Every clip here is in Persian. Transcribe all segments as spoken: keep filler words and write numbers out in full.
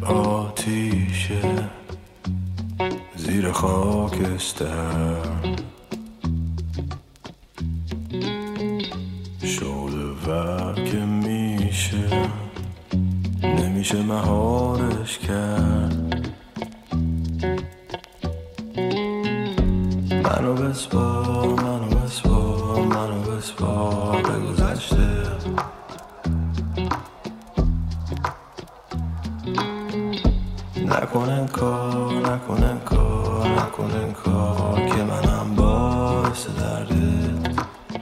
آتیشه زیر خاکستر، شعله ور که میشه نمیشه مهارش کرد. منو بسپار منو بسپار منو بسپار به گذشته، نکن انکار نکن انکار نکن انکار که منم باعث دردت.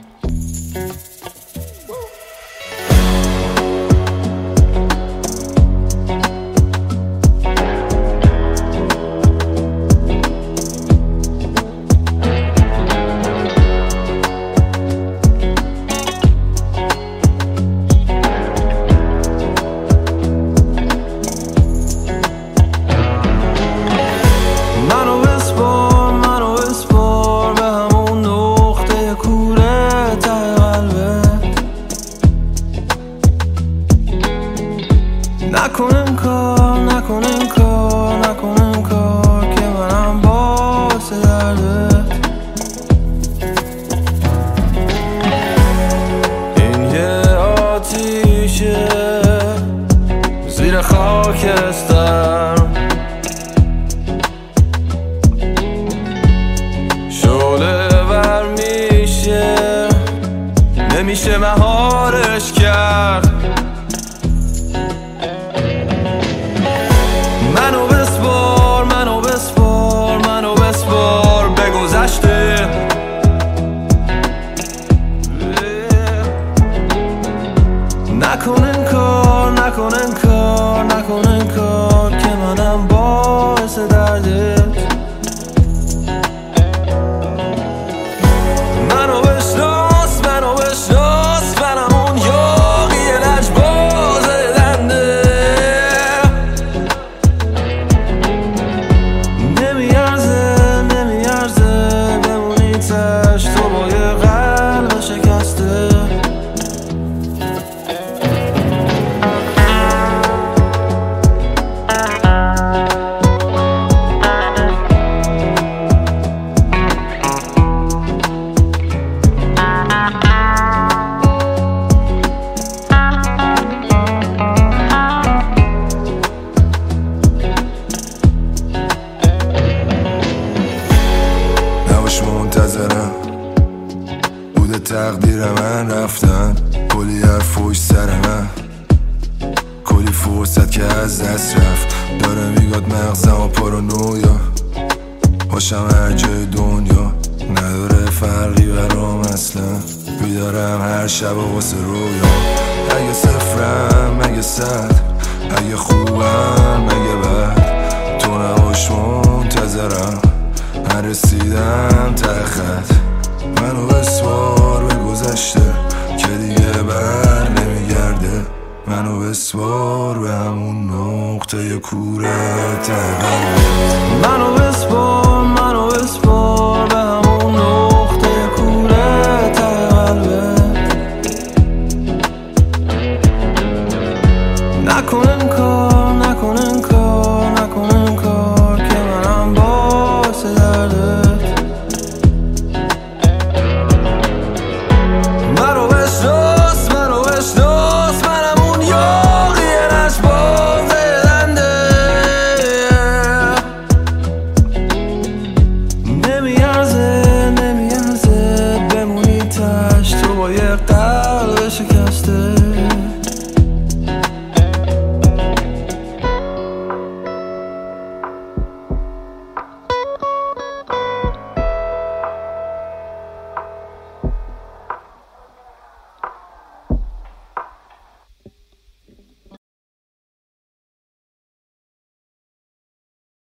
نکن انکار نکن انکار نکن انکار که منم باعث دردت. این یه آتیشه زیر خاکستر، شعله ور میشه نمیشه مهارش کرد. منو بسپار منو بسپار منو بسپار به گذشته، نکن انکار نکن انکار نکن انکار که منم باعث دردت. منو بشناس منو بشناس منم اون یاغی لجباز دنده، نمیارزه نمیارزه بمونی تش تو با یه قلب شکسته. منتظرم بوده تقدیر من رفتن، کلی حرف پشت سر من، کلی فرصت که از دست رفت. داره میگاد مغزم پارانویا باشم هر جای دنیا، نداره فرقی برام اصلا، بیدارم هر شب واسه رویا. اگه صفرم اگه صد، اگه خوبم اگه بد، تو نباش منتظرم من رسیدم ته خط. منو بسپار به گذشته که دیگه بر نمیگرده، منو بسپار به همون نقطه کوره ته قلبت. منو بسپار منو بسپار به همون نقطه کوره ته قلبت. نکن انکار